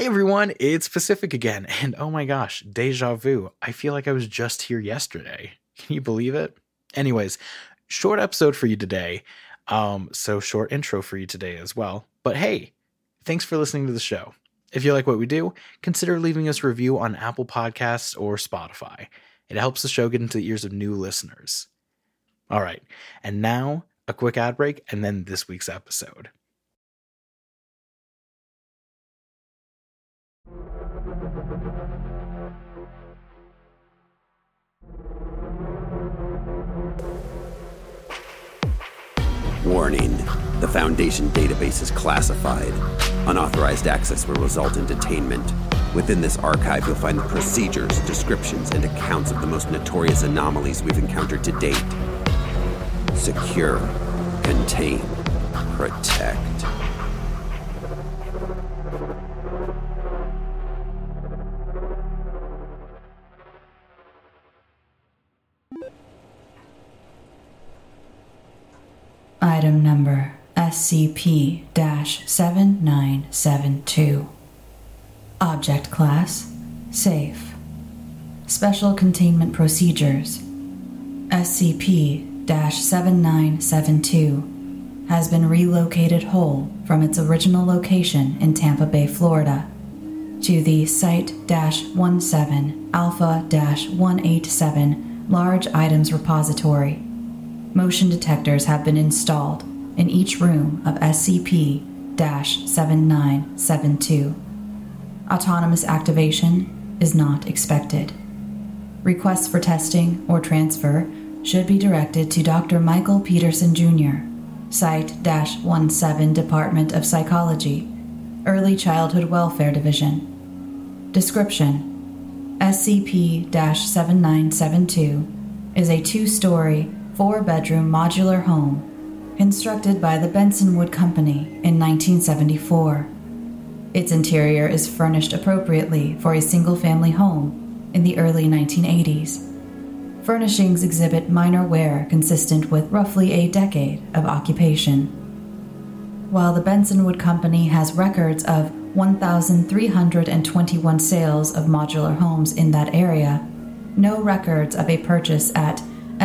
Hey everyone, it's Pacific again, and oh my gosh, deja vu. I feel like I was just here yesterday. Can you believe it? Anyways, short episode for you today. So short intro for you today as well. But hey, thanks for listening to the show. If you like what we do, consider leaving us a review on Apple Podcasts or Spotify. It helps the show get into the ears of new listeners. All right, and now a quick ad break and then this week's episode. Warning. The Foundation database is classified. Unauthorized access will result in detainment. Within this archive, you'll find the procedures, descriptions, and accounts of the most notorious anomalies we've encountered to date. Secure, contain, protect. Item number SCP-7972. Object Class Safe. Special Containment Procedures. SCP-7972 has been relocated whole from its original location in Tampa Bay, Florida, to the Site-17 Alpha-187 Large Items Repository. Motion detectors have been installed in each room of SCP-7972. Autonomous activation is not expected. Requests for testing or transfer should be directed to Dr. Michael Peterson, Jr., Site-17 Department of Psychology, Early Childhood Welfare Division. Description: SCP-7972 is a 2-story, 4-bedroom modular home constructed by the Bensonwood Company in 1974. Its interior is furnished appropriately for a single-family home in the early 1980s. Furnishings exhibit minor wear consistent with roughly a decade of occupation. While the Bensonwood Company has records of 1,321 sales of modular homes in that area, no records of a purchase at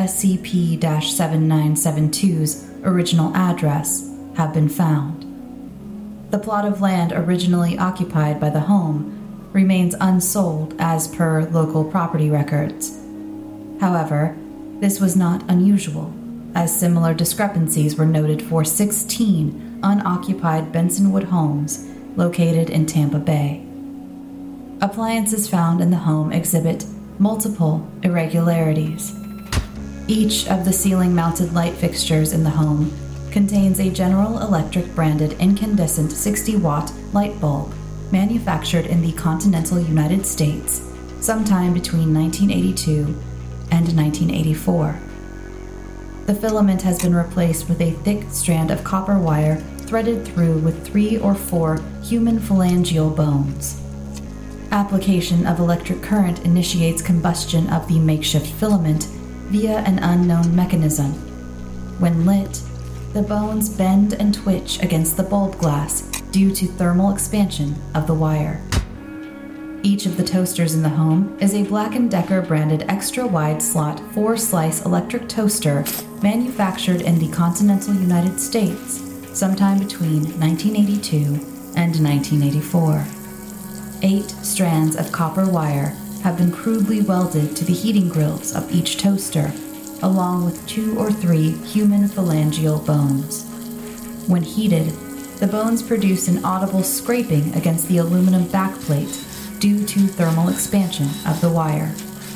SCP-7972's original address have been found. The plot of land originally occupied by the home remains unsold as per local property records. However, this was not unusual, as similar discrepancies were noted for 16 unoccupied Bensonwood homes located in Tampa Bay. Appliances found in the home exhibit multiple irregularities. Each of the ceiling-mounted light fixtures in the home contains a General Electric branded incandescent 60-watt light bulb manufactured in the continental United States sometime between 1982 and 1984. The filament has been replaced with a thick strand of copper wire threaded through with 3 or 4 human phalangeal bones. Application of electric current initiates combustion of the makeshift filament via an unknown mechanism. When lit, the bones bend and twitch against the bulb glass due to thermal expansion of the wire. Each of the toasters in the home is a Black & Decker branded extra-wide slot 4-slice electric toaster manufactured in the continental United States sometime between 1982 and 1984. 8 strands of copper wire have been crudely welded to the heating grills of each toaster, along with 2 or 3 human phalangeal bones. When heated, the bones produce an audible scraping against the aluminum backplate due to thermal expansion of the wire.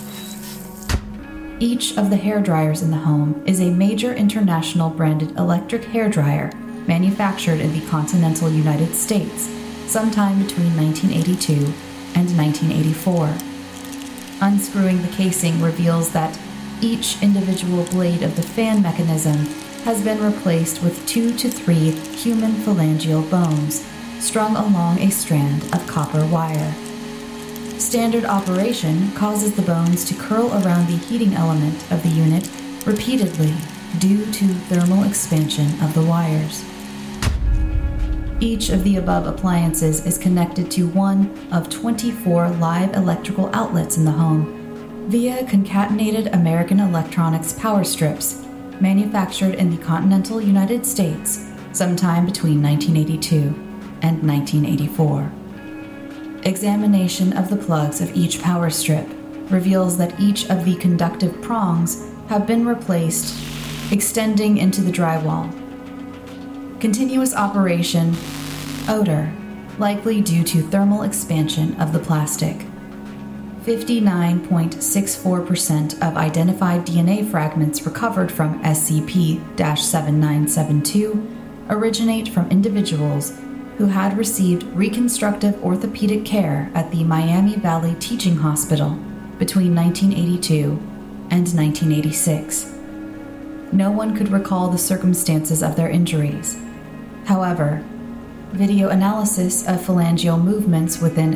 Each of the hair dryers in the home is a Major International branded electric hairdryer manufactured in the continental United States sometime between 1982 and 1984. Unscrewing the casing reveals that each individual blade of the fan mechanism has been replaced with 2 to 3 human phalangeal bones strung along a strand of copper wire. Standard operation causes the bones to curl around the heating element of the unit repeatedly due to thermal expansion of the wires. Each of the above appliances is connected to one of 24 live electrical outlets in the home via concatenated American Electronics power strips manufactured in the continental United States sometime between 1982 and 1984. Examination of the plugs of each power strip reveals that each of the conductive prongs have been replaced, extending into the drywall. Continuous operation, odor, likely due to thermal expansion of the plastic. 59.64% of identified DNA fragments recovered from SCP-7972 originate from individuals who had received reconstructive orthopedic care at the Miami Valley Teaching Hospital between 1982 and 1986. No one could recall the circumstances of their injuries. However, video analysis of phalangeal movements within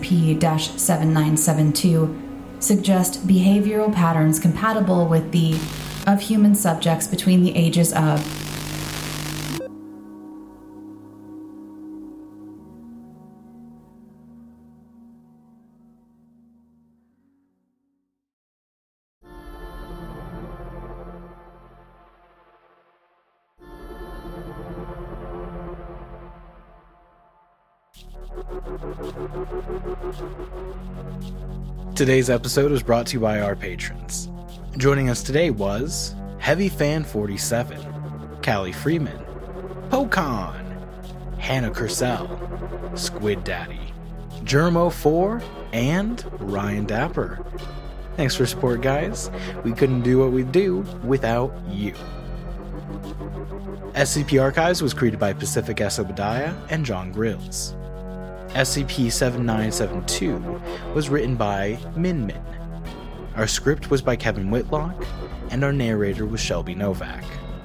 SCP-7972 suggest behavioral patterns compatible with the of human subjects between the ages of Today's episode was brought to you by our patrons. Joining us today was Heavy Fan 47, Callie Freeman, Pocon, Hannah Cursell, Squid Daddy, Germo4, and Ryan Dapper. Thanks for support, guys. We couldn't do what we do without you. SCP Archives was created by Pacific S. Obadiah and John Grills. SCP-7972 was written by Min Min. Our script was by Kevin Whitlock, and our narrator was Shelby Novak.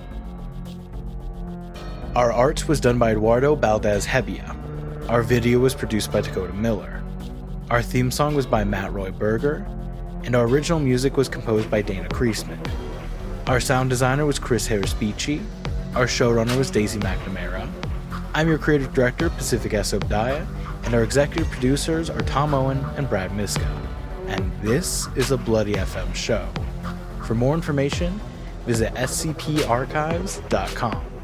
Our art was done by Eduardo Valdez-Hebia. Our video was produced by Dakota Miller. Our theme song was by Matt Roy Berger, and our original music was composed by Dana Kreisman. Our sound designer was Chris Harris-Beachy. Our showrunner was Daisy McNamara. I'm your creative director, Pacific S. Obadiah, and our executive producers are Tom Owen and Brad Miska. And this is a Bloody FM show. For more information, visit scparchives.com.